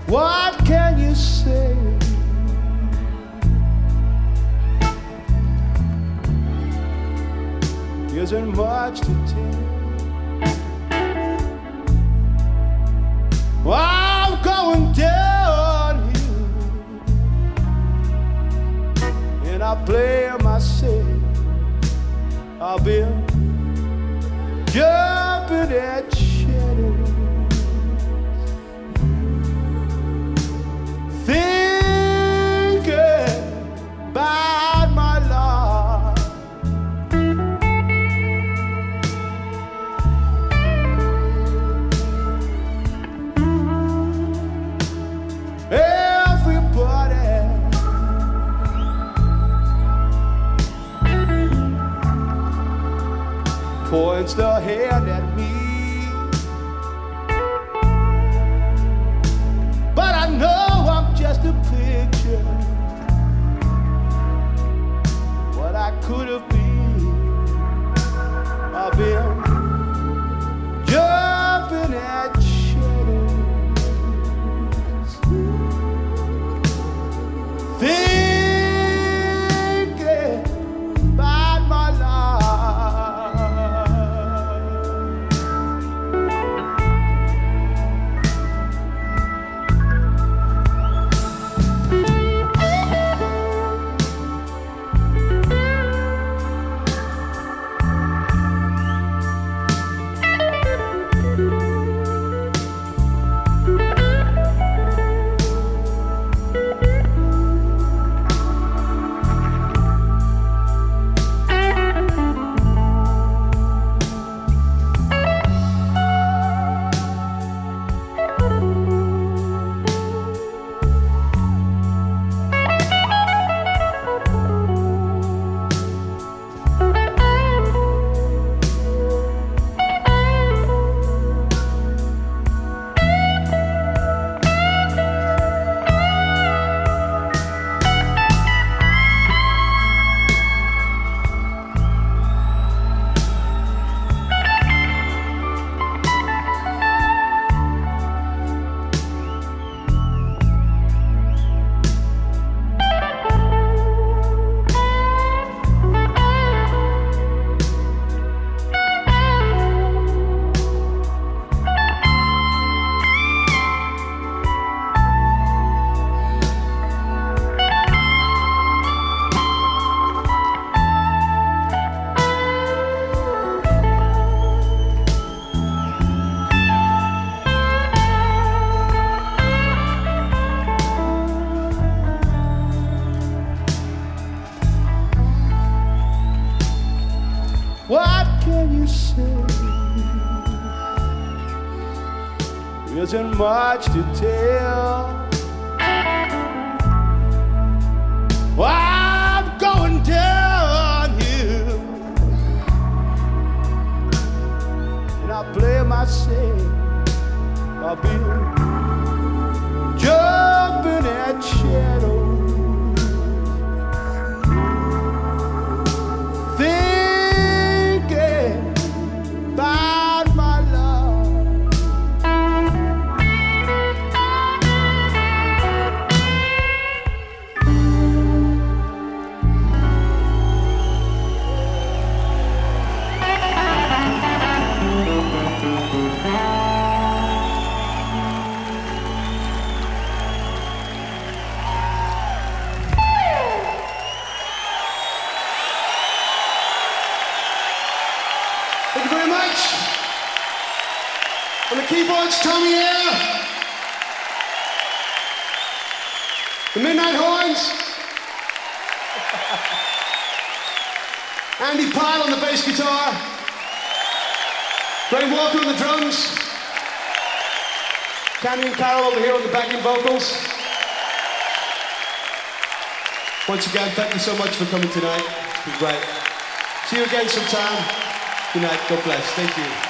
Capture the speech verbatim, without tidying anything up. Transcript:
What can you say? Isn't much to tell. I'm going downhill, and I play myself. I've been jumping at shadows, thinking about my life. Everybody points their hand at me, but I know I'm just a picture, what I could have been. I've been jumping at shadows, thinking about my What can you say? Isn't much to tell. Well, I'm going downhill, and I play myself. I'll be jumping at shadows. Thank you very much. On the keyboards, Tommy Air. The Midnight Horns. Andy Pyle on the bass guitar. Ray Walker on the drums. Canyon Carroll over here on the backing vocals. Once again, thank you so much for coming tonight. It's been great. See you again sometime. Good night. God bless. Thank you.